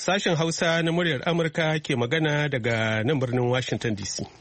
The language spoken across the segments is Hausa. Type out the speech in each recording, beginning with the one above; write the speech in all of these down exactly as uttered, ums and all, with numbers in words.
Sashen Hausa na muryar Amurka ke magana daga nan birnin Washington D C.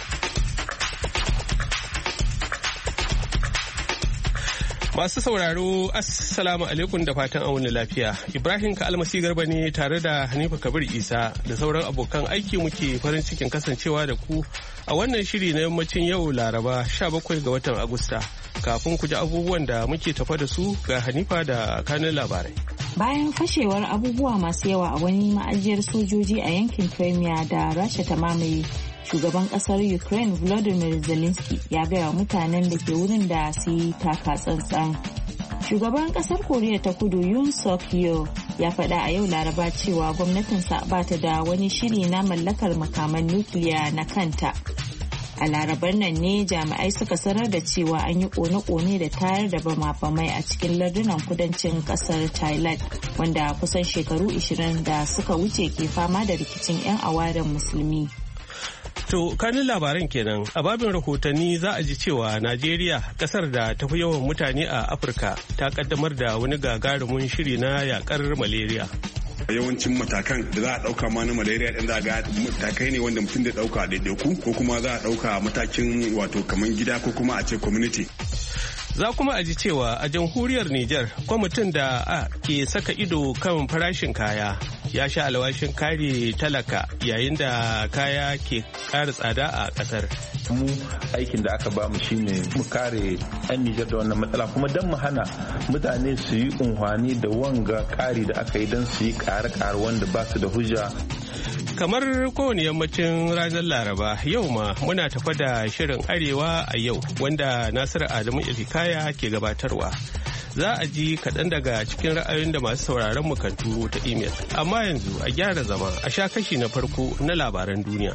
Masu sauraro, Assalamu alaikum da fatan auni lafiya. Ibrahim Ka'almasi Garba ne tare da Hanifa Kabir Isa da sauran abokan aiki muke farin cikin kasancewa da ku a wannan shiri na yammacin yau Laraba sha bakwai ga watan Agusta. Kafin ku ji abubuwan da muke tafa da su ga Hanifa da kanun labarai. Bayan fashewar abubuwa masu yawa a wani ma'ajiyar sojoji a yankin Crimea da Rasha ta mamaye, shugaban kasar Ukraine Volodymyr Zelensky ya gaya mutanen da ke wurin da su yi taka tsantsan. Shugaban kasar Koriya ta Kudu Yoon Suk Yeol ya faɗa a yau Laraba cewa gwamnatinsa ba ta da wani shiri na mallakar makaman nukiliya na kanta. A Larabar nan ne jami'ai suka sanar da cewa an yi kone-kone da tayar da bama-bamai a cikin lardunan kudancin kasar Thailand, wanda kusan shekaru ashirin da suka wuce ke fama da rikicin 'yan awaren musulmi. To, kanin labaran kenan, a babin rahotanni za a ji cewa Najeriya, kasar da tafi yawan mutane a Afirka, ta kaddamar da wani gagarumin shiri na yakar malaria. Yawancin matakan da za a dauka ma na malaria din za ga matakai ne wanda mutum da dauka daidaiku ko kuma za a dauka matakin wato kaman gida ko kuma a ce community. Za kuma a ji cewa a jamhuriyar Nijar kwamitin da ke saka ido kan farashin kaya ya sha alwashin kare talaka yayin da kaya ke ƙara tsada a ƙasar. Mu aikin da aka bamu shine mu kare 'yan Nijar da wannan matsala kuma don mu hana mutane su yi unhwani da wanga ƙari da aka yi don su yi ƙare-ƙare wanda ba su da hujja. Kamar kowane yammacin ranar Laraba yau ma muna tafa da shirin Arewa a yau wanda Nasiru Adamu Ilhikaya ke gabatarwa. Za a ji kaɗan daga cikin ra'ayoyin da masu sauraron mu kan turo ta imel. Amma yanzu a gyara zama a sha kashi na farko na labaran duniya.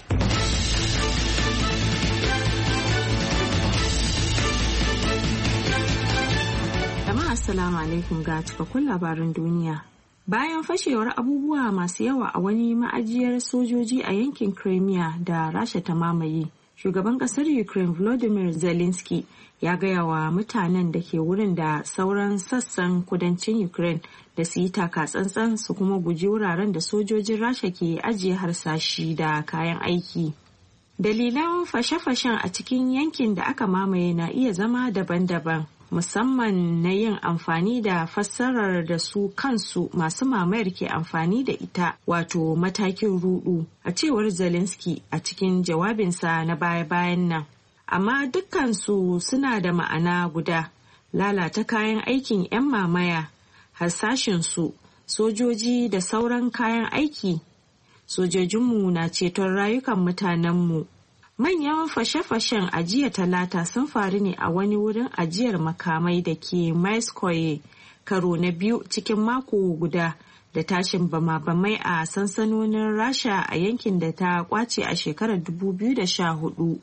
Jama'a assalamu alaikum ga cikakkun labaran duniya. Bayan fashewar abubuwa masu yawa a wani ma'ajiyar sojoji a yankin Crimea da Rasha ta mamaye, shugaban kasar Ukraine Volodymyr Zelensky ya gaya wa mutanen da ke wurin da sauran sassan kudancin Ukraine da su yi taka tsantsan su kuma guji wuraren da sojojin Rasha ke ajiye harsashi da kayan aiki. Dalilan fashe-fashen a cikin yankin da aka mamaye na iya zama daban-daban, musamman na yin amfani da fassarar da su kansu masu mamayar ke amfani da ita, wato matakin rudu, a cewar Zelensky a cikin jawabinsa na baya-bayan nan. Amma dukkansu suna da ma'ana guda: lalata kayan aikin 'yan mamaya, harsashinsu, sojoji da sauran kayan aiki. Sojojinmu na ceton rayukan mutanenmu. Manyan fashe-fashen a jiya Talata sun faru ne a wani wurin ajiyar makamai da ke Maiskoye, karo na biyu cikin mako guda da tashin bama-bamai a sansanonin Rasha a yankin da ta kwace a shekarar dubu biyu da sha hudu.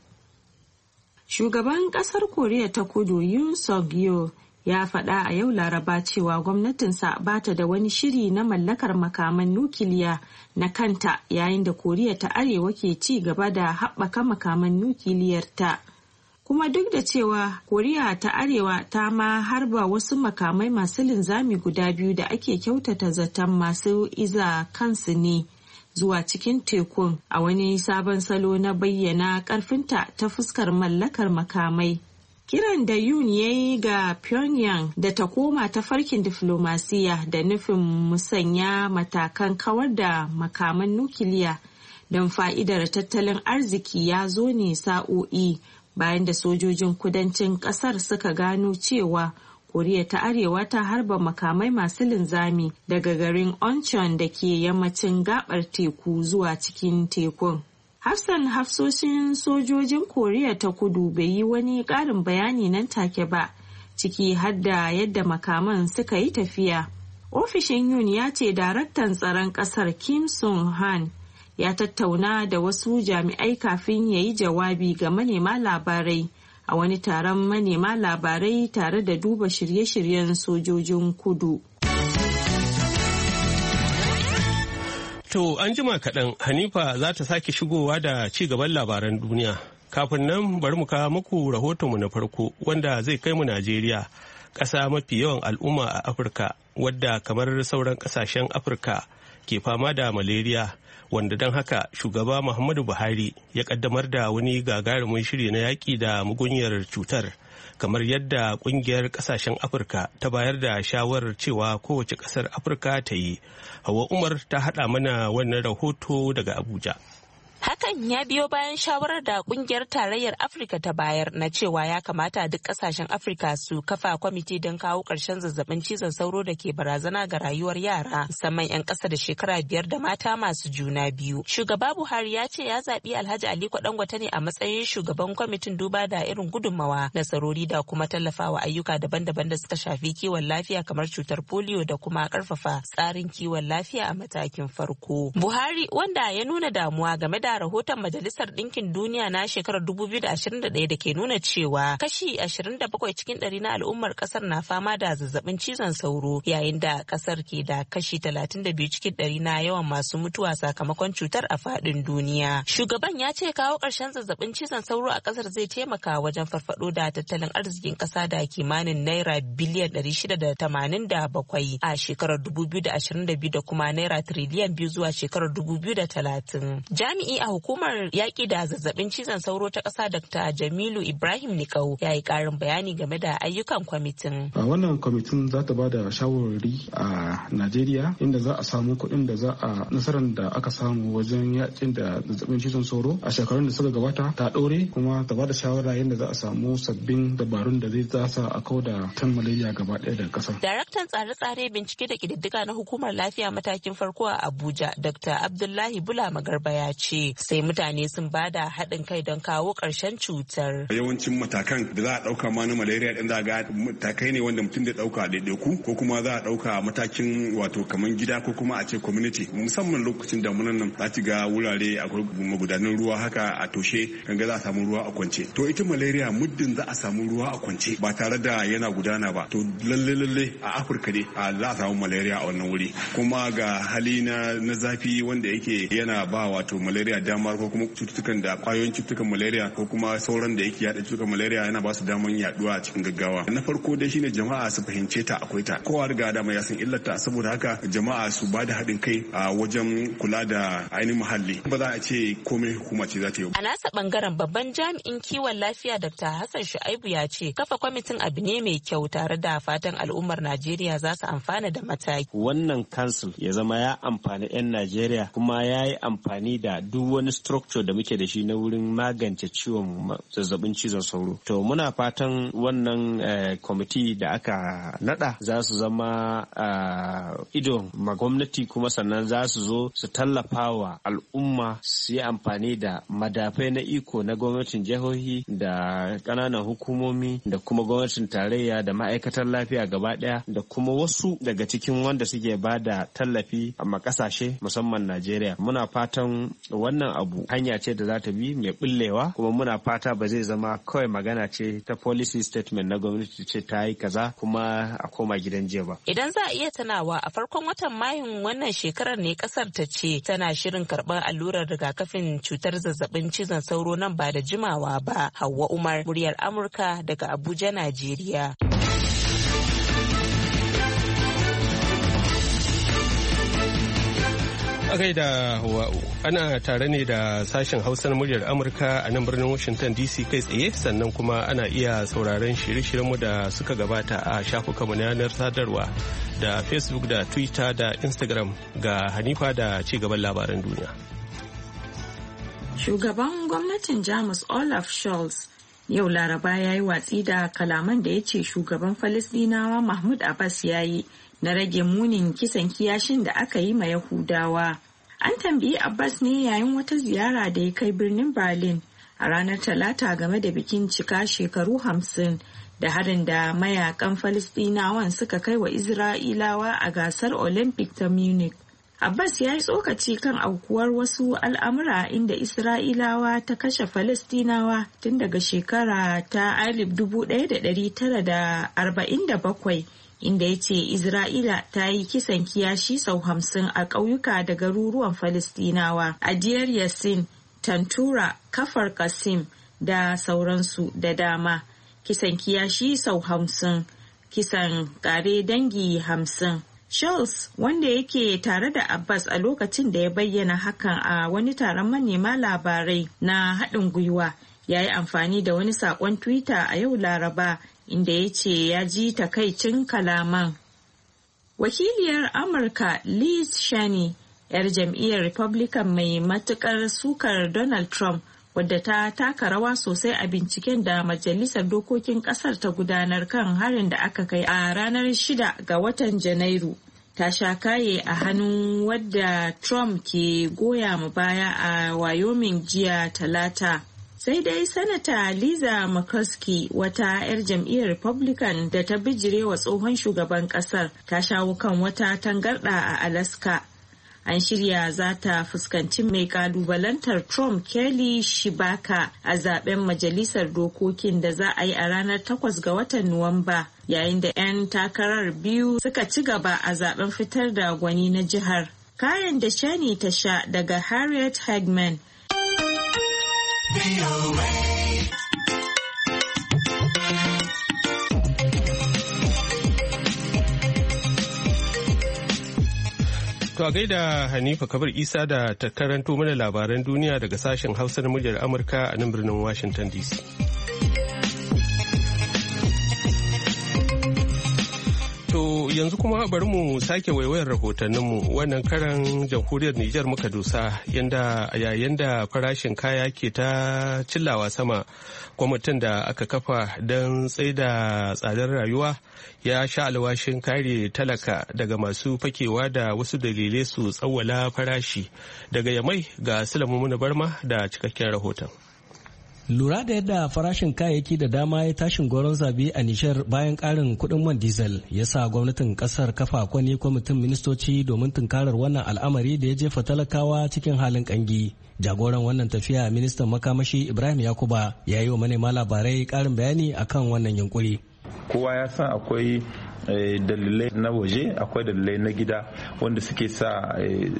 Shugaban kasar Koriya ta Kudu Yoon Suk Yeol ya faɗa a yau Laraba cewa gwamnatinsa ba ta da wani shiri na mallakar makaman nukiliya na kanta, yayin da Koriya ta Arewa ke ci gaba da haɓaka makaman nukiliyarta. Kuma duk da cewa Koriya ta Arewa ta ma harba wasu makamai masu linzami guda biyu da ake kyautata zaton masu iza kansu ne zuwa cikin tekun, a wani sabon salo na bayyana ƙarfinta ta fuskar mallakar makamai. Kiran da Yoon ya yi ga Pyongyang da ta koma ta farkin diflomasiya da nufin musanya matakan kawar da makaman nukiliya don fa'idar tattalin arziki ya zo ne sa'o'i bayan da sojojin kudancin kasar suka gano cewa Koriya ta Arewa ta harba makamai masu linzami daga garin Oncheon da ke yammacin gabar teku zuwa cikin tekun. Hafsan hafsoshin sojojin Koriya ta Kudu bai yi wani ƙarin bayani nan take ba, ciki har da yadda makaman suka yi tafiya. Ofishin Yoon ya ce daraktan tsaron ƙasar Kim Sung-han ya tattauna da wasu jami'ai kafin ya yi jawabi ga manema labarai a wani taron manema labarai tare da duba shirye-shiryen sojojin kudu. To an jima kaɗan Hanifa za ta sake shigowa da ci gaban labaran duniya. Kafin nan bari mu kawo muku rahotonmu na farko wanda zai kai mu Najeriya, ƙasa mafi yawan al'umma a Afirka wadda kamar sauran ƙasashen Afirka ke fama da malaria, wanda don haka shugaba Muhammadu Buhari ya kaddamar da wani gagarumin shiri na yaƙi da mugunyar cutar, kamar yadda ƙungiyar ƙasashen Afirka ta bayar da shawarar cewa kowace ƙasar Afirka ta yi. Hawa Umar ta haɗa mana wannan rahoto daga Abuja. Hakan ya biyo bayan shawarar da kungiyar tarayyar Afirka ta bayar na cewa ya kamata duk kasashen Afirka su kafa kwamiti don kawo ƙarshen zazzabin cizon sauro da ke barazana ga rayuwar yara, musamman 'yan ƙasa da shekara biyar da mata masu juna biyu. Shugaba Buhari ya ce ya zaɓi Alhaji Aliko Dangote ne a matsayin shugaban kwamitin duba da irin gudunmawa, nasarori da kuma tallafawa ayyuka daban-daban da suka shafi kiwon lafiya kamar cutar polio da kuma ƙarfafa tsarin kiwon lafiya a matakin farko. Buhari, wanda ya nuna damuwa game da rahoton Majalisar Ɗinkin Duniya na shekarar dubu biyu da ashirin da ɗaya da ke nuna cewa kashi ashirin da bakwai cikin ɗari na al'ummar ƙasar na fama da zazzabin cizon sauro, yayin da ƙasar ke da kashi talatin da biyu cikin ɗari na yawan masu mutuwa sakamakon cutar a faɗin duniya. Shugaban ya ce kawo ƙarshen zazzabin cizon sauro a ƙasar zai taimaka wajen farfaɗo da tattalin arzikin ƙasa da kimanin naira biliyan ɗari shida da tamanin da bakwai a shekarar dubu biyu da ashirin da biyu da kuma naira tiriliyan biyu zuwa shekarar dubu biyu da talatin. Jami'i a hukumar yaƙi da zazzabin cizon sauro ta ƙasa Dakta Jamilu Ibrahim Nikau ya yi ƙarin bayani game da ayyukan kwamitin. A wannan kwamitin za ta ba da shawarwari a Najeriya inda za a samu kuɗin da za a nasarar da aka samu wajen yaƙin da zazzabin cizon sauro a shekarun da suka gabata ta ɗore, kuma ta ba da shawara yadda za a samu sabbin dabarun da zai zasa a kau da tan malaria gaba ɗaya da ƙasa. Daraktan tsare-tsare bincike da ƙididdiga na hukumar lafiya matakin farko a Abuja, Dakta Abdullahi Bula Magarba ya ce sai mutane sun bada haɗin kai don kawo ƙarshen cutar. Yawancin matakan da za a ɗauka ma na malaria ɗin za a ga matakai ne wanda mutum da ɗauka ɗaiɗaiku ko kuma za a ɗauka matakin wato kamar gida ko kuma a ce community, musamman lokacin damunan nan za ci ga wurare akwai magudanan ruwa haka a toshe kan ga za a samu ruwa a kwance. To ita malaria muddin za a samu ruwa a kwance ba tare da yana gudana ba, to lalle lalle a Afirka ne za a samu malaria a wannan wuri. Kuma ga hali na zafi wanda yake yana ba wato malaria damar ko kuma cututtukan da kwayoyin cututtukan malaria ko kuma sauran da yake yada cututtukan malaria yana ba su damar yaduwa a cikin gaggawa. Na farko dai shine jama'a su fahimce ta akwai ta, kowa riga da mai ya san illarta, saboda haka jama'a su ba da haɗin kai a wajen kula da ainihin muhalli. Ba za a ce komai hukuma ce za ta yi. A nasa bangaren babban jami'in kiwon lafiya Dakta Hassan Shu'aibu ya ce kafa kwamitin abu ne mai kyau tare da fatan al'ummar Najeriya za su amfana da mataki. Wannan council ya zama ya amfani 'yan Najeriya kuma ya yi amfani da duk wani structure da muke da shi na wurin magance ciwon zazzabin cizon sauro. To muna fatan wannan kwamiti da aka nada za su zama ido ma gwamnati, kuma sannan za su zo su tallafa wa al'umma su yi amfani da madafai na iko na gwamnatin jihohi da ƙananan hukumomi da kuma gwamnatin tarayya da ma'aikatar lafiya gaba ɗaya da kuma wasu daga cikin wanda suke ba da tallafi a makasashe musamman Najeriya. Muna fatan wannan abu hanya ce da za ta bi mai bullewa, kuma muna fata ba zai zama kawai magana ce ta policy statement na gwamnati ce ta yi kaza kuma a koma gidan jiya ba. Idan za a iya tunawa a farkon watan Mayun wannan shekarar ne kasar ta ce tana shirin karɓar allurar rigakafin cutar zazzabin cizon sauro nan ba da jimawa ba. Hauwa Umar, muryar Amurka daga Abuja, Najeriya. A gaida Hawa'u, ana tare ne da sashen Hausa na muryar Amurka a nan birnin Washington D C kai tsaye, sannan kuma ana iya sauraron shirye-shiryenmu da suka gabata a shafukanmu na yanar sadarwa da Facebook da Twitter da Instagram. Ga Hanifa da ci gaban labaran duniya. Shugaban gwamnatin Jamus Olaf Scholz yau Laraba ya yi watsi da kalaman da ya ce shugaban Falasɗinawa Mahmud Abbas ya yi na rage munin kisan kiyashin da aka yi ma Yahudawa. An tambayi Abbas ne yayin wata ziyara da ya kai birnin Berlin a ranar Talata game da bikin cika shekaru hamsin da harin da mayakan Falasɗinawan suka kai wa Isra'ilawa a gasar Olympic ta Munich. Abbas ya yi tsokaci kan aukuwar wasu al'amura inda Isra'ilawa ta kashe Falastinawa tun daga shekara ta alif dubu ɗaya da ɗari tara da arba'in da bakwai, inda ya ce Isra'ila ta yi kisan kiyashi sau hamsin a ƙauyuka da garuruwan Falastinawa a Diyar Yassin, Tantura, Kafar Qasim da sauransu da dama. Kisan kiyashi sau hamsin, kisan ƙare dangi hamsin. Scholz, wanda yake tare da Abbas a lokacin da ya bayyana hakan a wani taron manema labarai na haɗin gwiwa, ya yi amfani da wani saƙon Twitter a yau Laraba inda ya ce ya ji takaicin kalaman. Wakiliyar Amurka Liz Cheney, 'yar jam'iyyar Republican mai matuƙar sukar Donald Trump, wadda ta taka rawa sosai a binciken da Majalisar Dokokin Kasar ta gudanar kan harin da aka kai a ranar shida ga watan Janairu, ta sha kaye a hannun wadda Trump ke goya ma baya a Wyoming jiya Talata. Sai dai Sanata Liza Murkowski, wata 'yar jam'iyyar Republican da ta bijire wa tsohon shugaban kasar, ta shawo kan wata tangarɗa a Alaska. An shirya za ta fuskanci mai kalubalantar Trump, Kelly Shibaka, a zaben majalisar dokokin da za a yi a ranar takwas ga watan Nuwamba, yayin da 'yan takarar biyu suka ci gaba a zaben fitar da gwani na jihar. Kayan da Shani ta sha daga Harriet Hagman. To a gaida Hanifa Kabir Isa da ta karanto mana labaran duniya daga sashen Hausa na muryar Amurka a nan birnin Washington D C. To yanzu kuma bari mu sake waiwayar rahotanninmu. Wannan karan jamhuriyar Nijar muka dusa, yanda yayin da farashin kaya ke ta cillawa sama, kwamitin da aka kafa don tsaida tsadar rayuwa ya sha alwashin kare talaka daga masu fakewa da wasu dalilai su tsawwala farashi. Daga Yamai ga Sulaimu Barma da cikakken rahoton. Lura da yadda farashin kayayyaki da dama ya tashin goron zabi a Nishar bayan karin kuɗin man diesel ya sa gwamnatin ƙasar kafa kwani kwamitin ministoci domin tunkarar wannan al'amari da ya jefa talakawa cikin halin ƙangi. Jagoran wannan tafiya, ministan makamashi Ibrahim Yakuba, ya yi wa manema labarai ƙarin bayani akan wannan yunkuri. Kowa ya san akwai dalilai na waje, akwai dalilai na gida wanda suke sa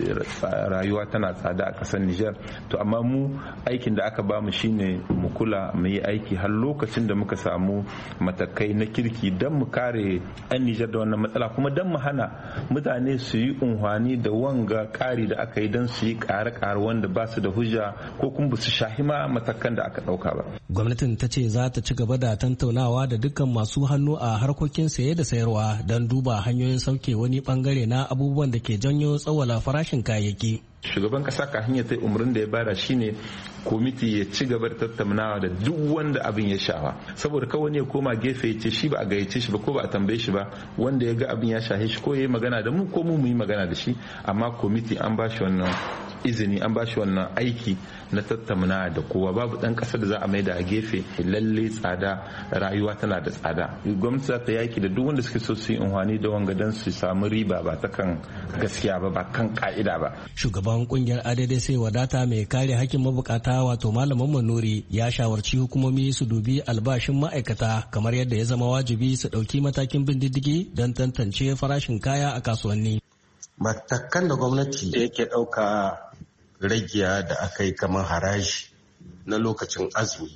rayuwa tana tsada a ƙasar Nijar. To amma mu aikin da aka bamu shine mu kula mu yi aiki har lokacin da muka samu matakai na kirki don mu kare 'yan Nijar da wannan matsala, kuma don mu hana mutane su yi unhwani da wanga ƙari da aka yi don su yi ƙare-ƙare wanda ba su da hujja ko kuma ba su shahi ma matakan da aka ɗauka ba. Gwamnatin ta ce za ta ci gaba da tantaunawa da dukkan masu hannu a harkokin saye da sayarwa don duba hanyoyin sauke wani bangare na abubuwan da ke janyo tsawala farashin kayayyaki. Shugaban kasa ka hanyar ta umarnin da ya bada shine komiti ya ci gaba da tattaunawa da duk wanda abin ya shafa, saboda kawai ya koma gefe ya ce shi ba a gayyace shi ba ko ba a tambaye shi ba, wanda ya ga abin ya shahe shi ko ya yi magana da mu ko mu yi magana da shi. Amma komiti an ba shi wannan izini, an ba shi wannan aiki na tattauna da kowa. Babu dan kasa da za a maida a gefe. Lalle tsada rayuwa tana da tsada, gwamnati za ta yaki da duk wanda suke so su yi unhwani da wanga dan su samu riba ba ta kan gaskiya ba, ba kan ka'ida ba. Shugaban kungiyar adadai sai wadata mai kare hakkin mabukata wato malamin Manuri ya shawarci hukumomi su dubi albashin ma'aikata kamar yadda ya zama wajibi su ɗauki matakin bin diddigi don tantance farashin kaya a kasuwanni. Matakan da gwamnati da yake ɗauka ragiya da aka yi kamar haraji na lokacin azumi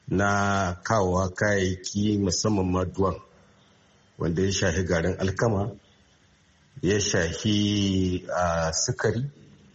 na kawowa kayayyaki musamman maduwan wanda ya shahi garin alkama, ya shahi a sukari,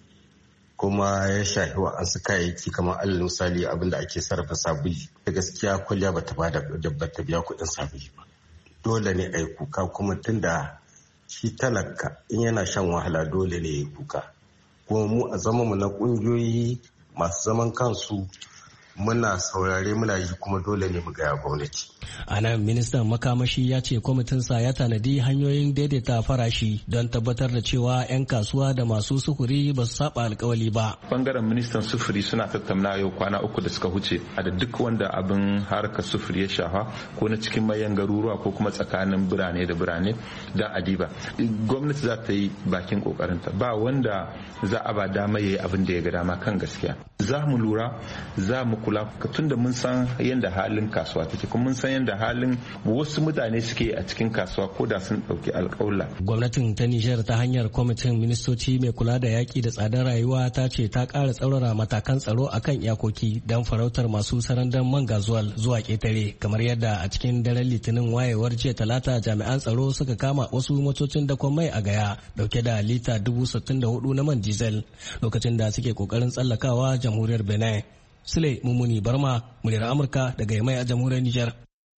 kuma ya shahi wa'ansu kayayyaki kamar alal misali abinda ake sarrafa sabuli. Da gaskiya kwalliya bata bada bata biya kuɗin sabuli ba. Dole ne a yi kuka, kuma tunda shi talaka in yana shan wahala dole ne ya yi kuka. Kuma mu a zama mu na ƙungiyoyi masu zaman kansu muna saurare muna yi, kuma dole ne mu gaya gwamnati. A nan ministan makamashi ya ce kwamitinsa ya tanadi hanyoyin daidaita farashi don tabbatar da cewa 'yan kasuwa da masu sufuri ba su saba alkawali ba. Bangaren ministan sufuri suna tattauna yau kwana uku da suka huce a da duk wanda abin harkar sufuri ya shafa, ko na cikin mayan garuruwa ko kuma tsakanin birane da birane don adiba. Gwamnati za ta yi bakin kokarinta, ba wanda za a ba dama ya yi abin da ya ga dama kan gaskiya. Za mu lura, za mu kula tunda mun san yadda halin kasuwa take kuma mun san yadda halin wasu mutane suke a cikin kasuwa ko da sun dauki alƙawla. Gwamnatin ta Nijar ta hanyar kwamitin ministoci mai kula da yaki da tsadar rayuwa ta ce ta ƙara tsaurara matakan tsaro akan iyakoki don farautar masu sarandan man gazuwal zuwa ƙetare kamar yadda a cikin daren litinin wayewar jiya talata jami'an tsaro suka kama wasu motocin dakon mai a gaya dauke da lita dubu sittin da hudu na man diesel lokacin da suke kokarin tsallakawa jamhuriyar Benin. Sule Mummuni Barma, muryar Amurka daga Yamai a jamhuriyar Nijar.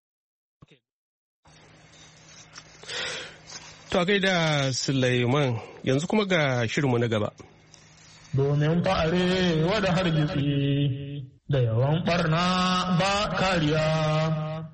To gaida Sulaiman, yanzu kuma ga shirinmu na gaba. Domin fa'are wada hargitsi da yawan barna ba kariya.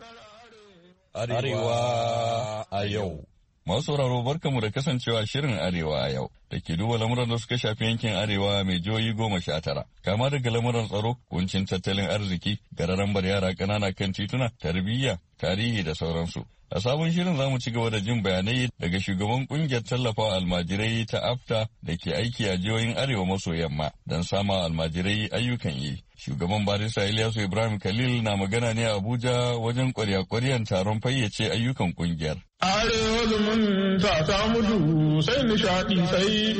Arewa a yau. Masu sauraro barkamu da kasancewa shirin Arewa a yau da ke duba lamuran da suka shafi yankin Arewa mai jihohi goma sha tara. Kama daga lamuran tsaro, kuncin tattalin arziki, gararambar yara ƙanana kan tituna, tarbiyya, tarihi da sauransu. A sabon shirin za mu ci gaba da jin bayanai daga shugaban kungiyar tallafawa almajirai ta AFTA da ke aiki a jihohin Arewa maso yamma don sama almajirai ayyukan yi. Shugaban Barista Ilyasu Ibrahim Khalil na magana ne a Abuja wajen kwarya-kwaryan taron fayyace ayyukan kungiyar. Arewa zumunta ta mutu sai nishaɗi sai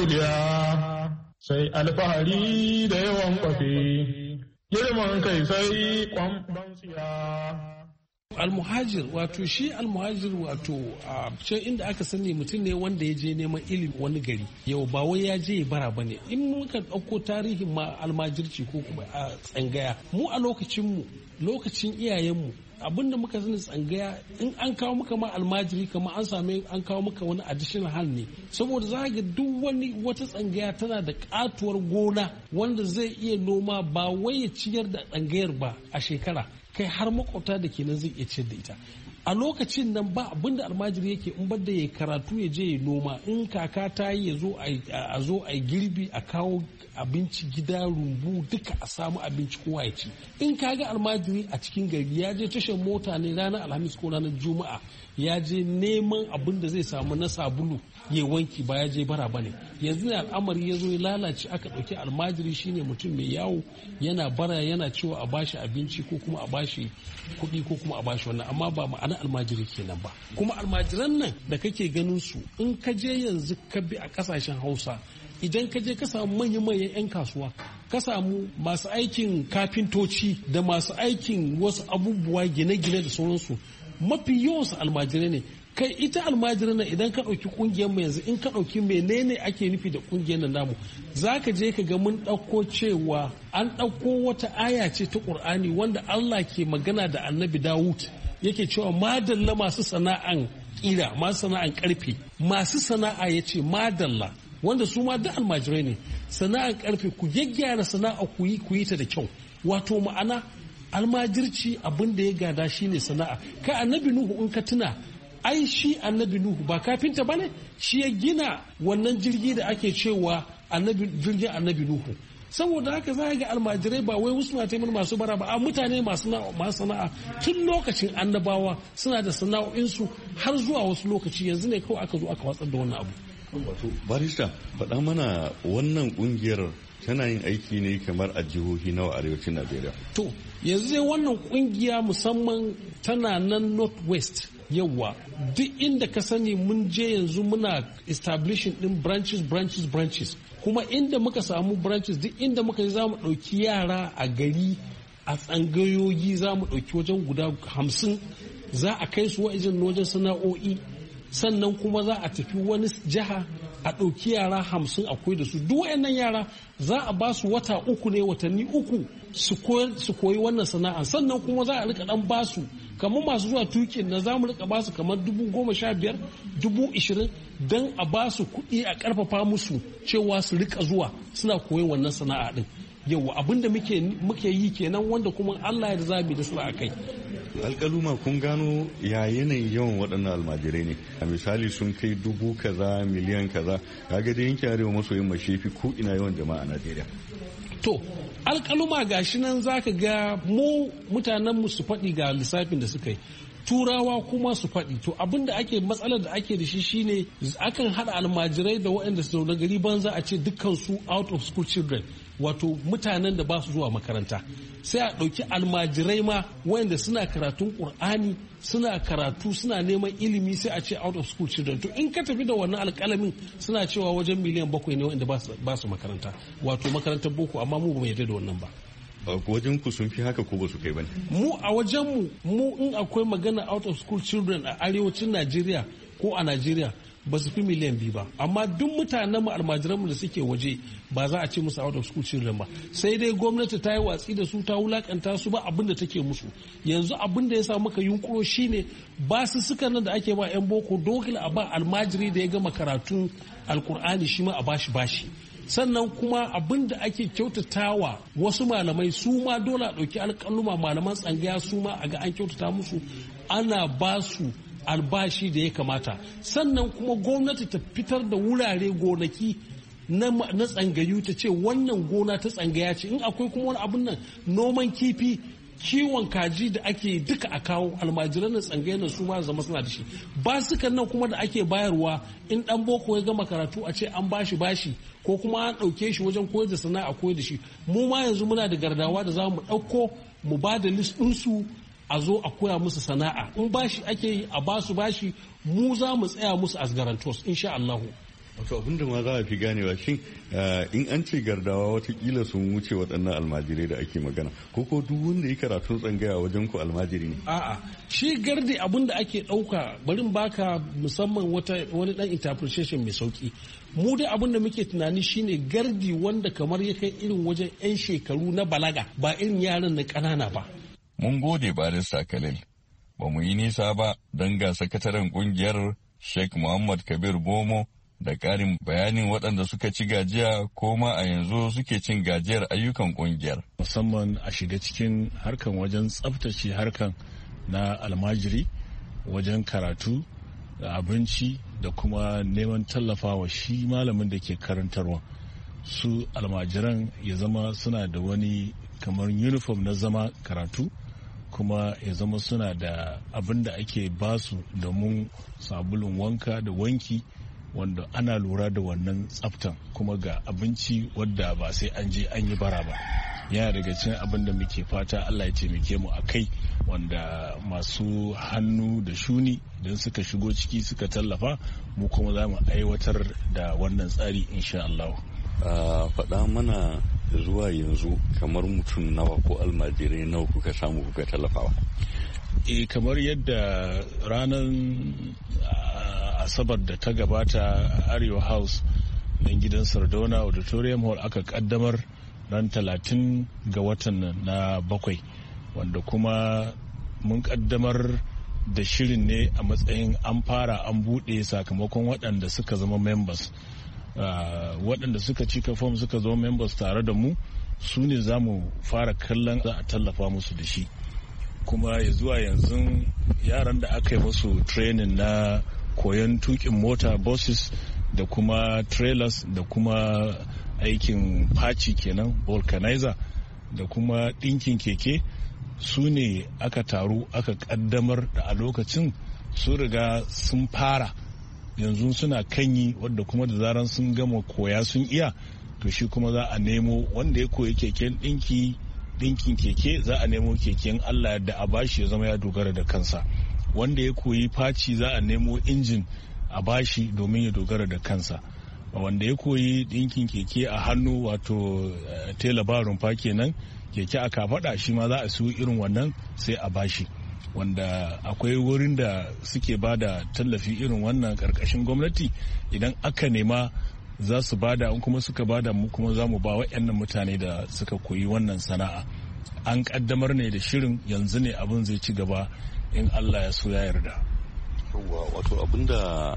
sharholiya sai alfahari da yawan kwafe, girman kai sai kwamban tsiya. almuhajir wato shi almuhajir wato a can inda aka sani mutum ne wanda ya je neman ilimi wani gari yau ba wai ya je bara ba ne. In muka ɗauko tarihin ma almajirci ko kuma a tsangaya mu a lokacin mu lokacin iyayenmu abinda muka sani tsangaya in an kawo maka ma almajiri kama an same an kawo maka wani additional hal ne saboda za ga duk wani wata tsangaya tana da katuwar gona wanda zai iya noma ba wai ya ciyar da tsangayar ba a shekara kai har makwabta da kenan zai iya ciyar da ita. A lokacin nan ba abinda almajiri yake in bar da ya karatu ya je ya noma in kaka ta yi ya zo a zo a girbi a kawo abinci gida rumbu duka a samu abinci kowa ya ci. In kaga almajiri a cikin gari ya je tashar mota ne ranar alhamis ko ranar juma'a ya je neman abin da zai samu na sabulu ya wanki ba ya je bara bane. Yanzu ne al'amari ya zo ya lalace aka ɗauki almajiri shine mutum mai yawo yana bara yana cewa a bashi abinci ko kuma a bashi kuɗi ko kuma a bashi wannan amma ba ma'ana almajiri kenan ba. Kuma almajiran nan da kake ganin su in ka je yanzu ka bi a ƙasashen Hausa idan ka je ka samu manya-manyan 'yan kasuwa ka samu masu aikin kafintoci da masu aikin wasu abubuwa gine-gine da sauransu mafi yawansu almajirai ne. Kai ita almajirai na idan ka ɗauki ƙungiyar mu yanzu in ka ɗauki menene ake nufi da ƙungiyar nan namu za ka je ka ga mun ɗauko cewa an ɗauko wata aya ce ta ƙur'ani wanda Allah ke magana da annabi Dawud yake cewa madalla masu sana'an ƙira masu sana'an ƙarfe masu sana'a ya ce madalla wanda su ma da almajirai ne sana'ar karfe ku gyaggyara sana'a ku yi ku yi ta da kyau wato ma'ana almajirci abin da ya gada shine sana'a kai annabi nuhu in ka tuna ai shi annabi nuhu ba kafinta bane shi ya gina wannan jirgi da ake cewa annabi jirgin annabi nuhu saboda haka za ga almajirai ba wai wasu na taimar masu bara ba a mutane masu sana'a tun lokacin annabawa suna da sana'o'insu har zuwa wasu lokaci yanzu ne kawai aka zo aka watsar da wannan abu. Wato barista faɗa mana wannan ƙungiyar tana yin aiki ne kamar a jihohi nawa arewacin Najeriya. To yanzu dai wannan ƙungiya musamman tana nan north west yawa duk inda ka sani mun je yanzu muna establishing din branches branches branches kuma inda muka samu branches duk inda muka yi za mu ɗauki yara a gari a tsangayoyi za mu ɗauki wajen guda hamsin za a kai su wajen wajen sana'o'i sannan kuma za a tafi wani jiha a ɗauki yara hamsin akwai da su duk wayannan yara za a ba su wata uku ne watanni uku su koyi wannan sana'a sannan kuma za a rika dan ba su kamar masu zuwa tukin na za mu rika ba su kamar dubu goma sha biyar dubu ishirin don a ba su kuɗi a ƙarfafa musu cewa su rika zuwa suna koyi wannan sana'a din yau abinda muke yi kenan wanda kuma Allah ya zabi da su a kai. Alƙaluma kun gano ya yanayin yawan waɗannan almajirai ne a misali sun kai dubu kaza miliyan kaza kaga da yankin arewa maso yin mashefi ko ina yawan jama'a a Najeriya. To alƙaluma gashi nan zaka ga mu mutanen mu su faɗi ga lissafin da suka yi turawa kuma su faɗi to abin da ake matsalar da ake da shi shine akan haɗa almajirai da waɗanda su zaune gari banza a ce dukkan su out of school children wato mutanen da ba su zuwa makaranta, sai a ɗauki almajirai ma wanda suna karatun ƙur'ani suna karatu suna neman ilimi, sai a ce out of school children. To in ka tafi da wannan alƙalamin suna cewa wajen miliyan bakwai ne wanda ba su makaranta, wato makarantar boko, amma mu ba mu yarda da wannan ba. Wajen ku sun fi haka ko ba su kai ba ne? Mu a wajen mu mu in akwai magana out of school children a arewacin Najeriya ko a Najeriya ba su fi miliyan biyu ba, amma duk mutanen mu almajiran mu da suke waje ba za a ce musu out of school children ba, sai dai gwamnati ta yi watsi da su, ta wulakanta su, ba abin da take musu. Yanzu abin da ya sa muka yunkuro shine ba su suka nan da ake ba yan boko dole a ba almajiri da ya gama karatun alkur'ani shi ma a bashi bashi. Sannan kuma abin da ake kyautatawa wasu malamai su ma dole a ɗauki alƙaluma malaman tsangaya su ma a ga an kyautata musu, ana ba su albashi da ya kamata. Sannan kuma gwamnati ta fitar da wurare gonaki na tsangayu, ta ce wannan gona ta tsangaya ce. In akwai kuma wani abin nan noman kifi, kiwon kaji da ake duka a kawo almajiran tsangayen nan su ma zama suna da shi. Basukan nan kuma da ake bayarwa in dan boko ya gama karatu a ce an bashi bashi ko kuma an ɗauke shi wajen koyar da sana'a koyar da shi. Mu ma yanzu muna da gardawa da za mu ɗauko mu ba da list ɗinsu a zo a koya musu sana'a. In bashi ake yi a basu bashi, mu za mu tsaya musu as guarantors insha Allahu. Wato abinda ma za a fi ganewa shin in an ce gardawa watakila sun wuce waɗannan almajirai da ake magana, ko ko duk wanda ya karatun tsangaya wajen ku almajiri ne? A'a, shi gardi abin da ake ɗauka, barin baka musamman wata wani ɗan interpretation mai sauki. Mu dai abin da muke tunani shine gardi wanda kamar ya kai irin wajen 'yan shekaru na balaga, ba irin yaran na ƙanana ba. Mun gode barista Khalil. Ba mu yi nisa ba don ga sakataren kungiyar Sheikh Muhammad Kabir Bomo da ƙarin bayanin waɗanda suka ci gajiya ko ma a yanzu suke cin gajiyar ayyukan kungiyar. Musamman a shiga cikin harkan wajen tsaftace harkan na almajiri, wajen karatu da abinci da kuma neman tallafawa shi malamin da ke karantarwa. Su almajiran ya zama suna da wani kamar uniform na zama karatu, kuma ya zama suna da abin da ake basu domin sabulun wanka da wanki, wanda ana lura da wannan tsaftan, kuma ga abinci wadda ba sai an je an yi bara ba. Yana daga cikin abin da muke fata Allah ya taimake mu a kai, wanda masu hannu da shuni idan suka shigo ciki suka tallafa, mu kuma za mu aiwatar da wannan tsari insha Allah. Faɗa mana zuwa yanzu kamar mutum nawa ko almajirai nawa kuka samu kuka tallafawa? E, kamar yadda ranar asabar da ta gabata a Arewa House nan gidan Sardauna Auditorium Hall aka kaddamar ran talatin ga watan na bakwai, wanda kuma mun kaddamar da shirin ne a matsayin an fara an buɗe sakamakon waɗanda suka zama members. Uh, waɗanda suka cika fom suka zo members tare da mu, su ne za mu fara kallon za a tallafa musu da shi. Kuma ya zuwa yanzu yaran da aka yi musu training na koyon tukin mota, buses da kuma trailers da kuma aikin faci kenan vulcanizer da kuma ɗinkin keke, su ne aka taru aka kaddamar da a lokacin su riga sun fara, yanzu suna kanyi, wadda kuma da zaran sun gama koya sun iya, to shi kuma za a nemo wanda ya koyi keken ɗinki ɗinkin keke, za a nemo keken Allah da a bashi ya zama ya dogara da kansa. Wanda ya koyi faci za a nemo injin a bashi domin ya dogara da kansa. Wanda ya koyi ɗinkin keke a hannu, wato tela ba rumfa kenan, keke a kafaɗa, shi ma za a siyo irin wannan sai a bashi. Wanda akwai wurin da suke ba da tallafi irin wannan karkashin gwamnati, idan aka nema za su bada, in kuma suka bada mu kuma za mu ba waɗannan mutane da suka koyi wannan sana'a. An kaddamar ne da shirin, yanzu ne abin zai ci gaba in Allah ya so ya yarda. Wato abinda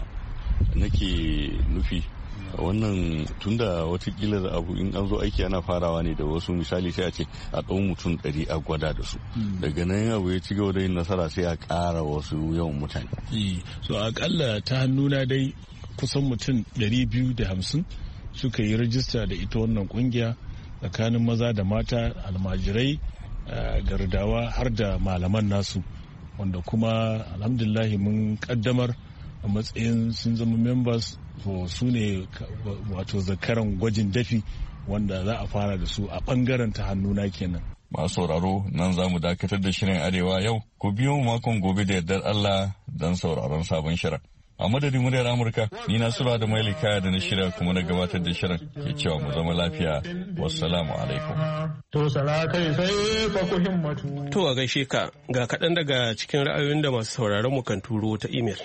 nake nufi wannan tunda watakila da abu in an zo aiki ana farawa ne da wasu, misali sai a ce a ɗau mutum ɗari a gwada da su, daga nan abu ya ci gaba da yin nasara sai a ƙara wasu yawan mutane. So akalla ta hannuna dai kusan mutum ɗari biyu da hamsin suka yi rajista da ita wannan kungiya, tsakanin maza da mata, almajirai, gardawa har da malaman nasu, wanda kuma alhamdulahi mun kaddamar a matsayin sun zama members, to su ne wato zakaran gwajin dafi wanda za a fara da su a ɓangaren ta hannuna kenan. Masu sauraro nan za mu dakatar da shirin Arewa yau, ku biyo makon gobe da yardar Allah don sauraron sabon shirin. A madadin muryar Amurka, ni na Sura da Maili Kaya da na shirya kuma na gabatar da shirin ke cewa mu zama lafiya. Wassalamu alaikum. To sala kai sai fa ku himmatu. To a gaishe ka ga kaɗan daga cikin ra'ayoyin da masu sauraron mu kan turo ta imel.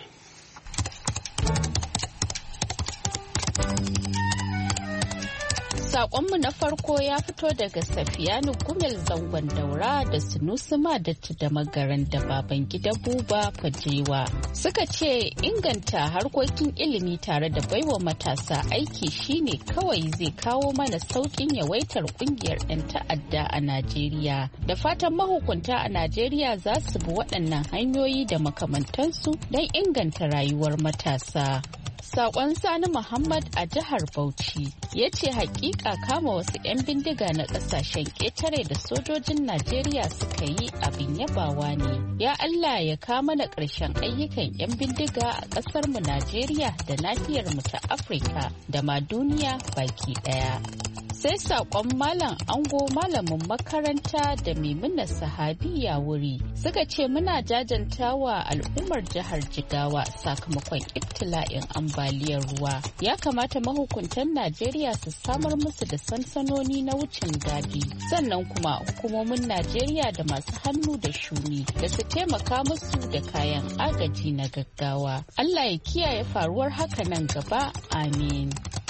Sakonmu na farko ya fito daga Safiyanu Gumel Zangon Daura da Sunusi Madatti da Magaran da Baban Gida Buba Fajewa. Suka ce inganta harkokin ilimi tare da baiwa matasa aiki shine kawai zai kawo mana saukin yawaitar kungiyar 'yan ta'adda a Najeriya. Da fatan mahukunta a Najeriya za su bi waɗannan hanyoyi da makamantansu don inganta rayuwar matasa. Sakon Sani Muhammad a jihar Bauchi ya ce hakika kama wasu 'yan bindiga na kasashen ƙetare da sojojin Najeriya suka yi abin yabawa ne. Ya Allah ya kama na ƙarshen ayyukan 'yan bindiga a ƙasar mu Najeriya da nahiyar mu ta Afirka da ma duniya baki ɗaya. Sai sakon Malam Ango malamin makaranta da Maimuna Sahabiya wuri suka ce muna jajantawa al'ummar jihar Jigawa sakamakon ibtila'in ambaliyar ruwa. Ya kamata mahukuntan Najeriya su samar musu da sansanoni na wucin gadi. Sannan kuma hukumomin Najeriya da masu hannu da shuni da su taimaka musu da kayan agaji na gaggawa. Allah ya kiyaye faruwar haka nan gaba. Amin.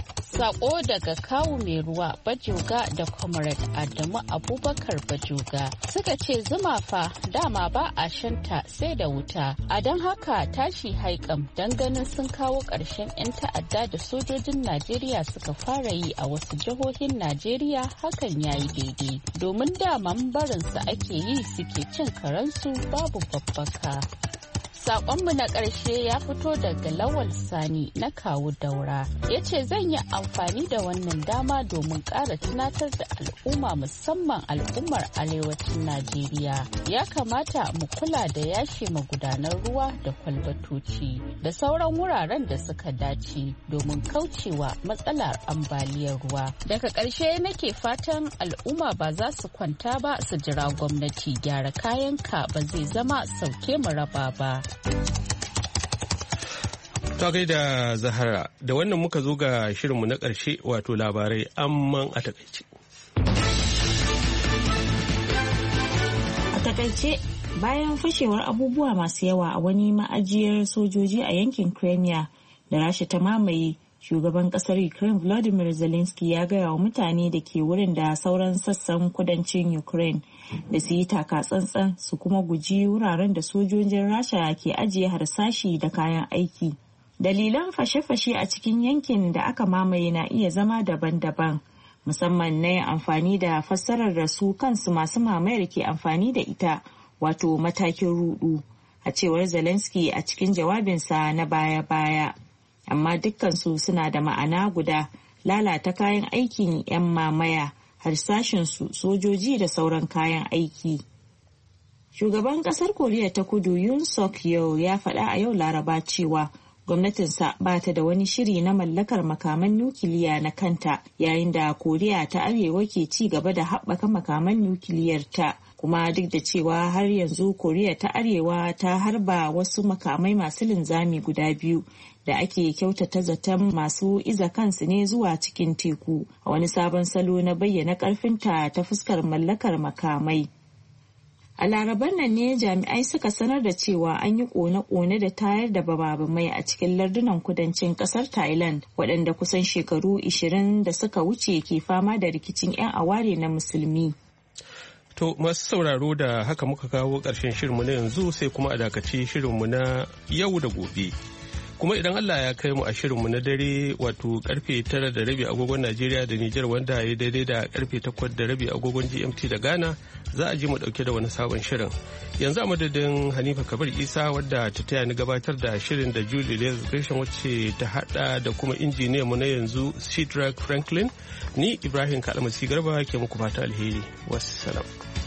Sako daga kawu mai ruwa Bajoga da Comrade Adamu Abubakar Bajoga suka ce zuma fa dama ba a shanta sai da wuta. A don haka tashi haikam don ganin sun kawo ƙarshen 'yan ta'adda da sojojin Najeriya suka fara yi a wasu jihohin Najeriya hakan ya yi daidai. Domin daman barinsu ake yi suke cin karensu babu babbaka. Sakonmu na ƙarshe ya fito daga Lawal Sani na Kawu Daura. Ya ce zan yi amfani da wannan dama domin ƙara tunatar da al'umma musamman al'ummar arewacin Najeriya. Ya kamata mu kula da yashe magudanar ruwa da kwalbatoci da sauran wuraren da suka dace domin kaucewa matsalar ambaliyar ruwa. Daga ƙarshe nake fatan al'umma ba za su kwanta ba su jira gwamnati gyara kayanka ba zai zama sauke mu raba ba. Ta gaida Zahara, da wannan muka zo ga shirinmu na ƙarshe wato labarai amman a takaice. A takaice bayan fashewar abubuwa masu yawa a wani ma'ajiyar sojoji a yankin Crimea da Rasha ta mamaye, shugaban kasar Ukraine Volodymyr Zelensky ya gaya wa mutane da ke wurin da sauran sassan kudancin Ukraine da su yi taka tsantsan su kuma guji wuraren da sojojin Rasha ke ajiye harsashi da kayan aiki. Dalilan fashe-fashe a cikin yankin da aka mamaye na iya zama daban-daban, musamman na yin amfani da fassarar da su kansu masu mamayar ke amfani da ita, wato matakin rudu, a cewar Zelensky a cikin jawabinsa na baya-baya. Amma dukkansu suna da ma'ana guda: lalata kayan aikin 'yan mamaya, harsashinsu, sojoji da sauran kayan aiki. Shugaban kasar Koriya ta Kudu Yoon Suk Yeol ya faɗa a yau Laraba cewa gwamnatinsa ba ta da wani shiri na mallakar makaman nukiliya na kanta, yayin da Koriya ta Arewa ke ci gaba da haɓaka makaman nukiliyar ta. Kuma duk da cewa har yanzu Koriya ta Arewa ta harba wasu makamai masu linzami guda biyu da ake kyautata zaton masu iza kansu ne zuwa cikin teku, a wani sabon salo na bayyana ƙarfinta ta fuskar mallakar makamai. A Laraban nan ne jami'ai suka sanar da cewa an yi kone-kone da tayar da bama-bamai a cikin lardunan kudancin kasar Thailand, waɗanda kusan shekaru ishirin da suka wuce ke fama da rikicin 'yan aware na musulmi. To masu sauraro, da haka muka kawo ƙarshen shirinmu na yanzu, sai kuma a dakaci shirinmu na yau da gobe. Kuma idan Allah ya kai mu a shirinmu na dare, wato karfe tara da rabi agogon Najeriya da Nijar, wanda ya daidai da karfe takwas da rabi agogon G M T da Ghana, za a ji mu dauke da wani sabon shirin. Yanzu a madadin Hanifa Kabir Isa wadda ta taya ni gabatar da shirin, da Julie Lesgration wacce ta hada da kuma injiniyan mu na yanzu Sidrak Franklin, ni Ibrahim Kalmasi Garba ke muku fata alheri. Wassalam.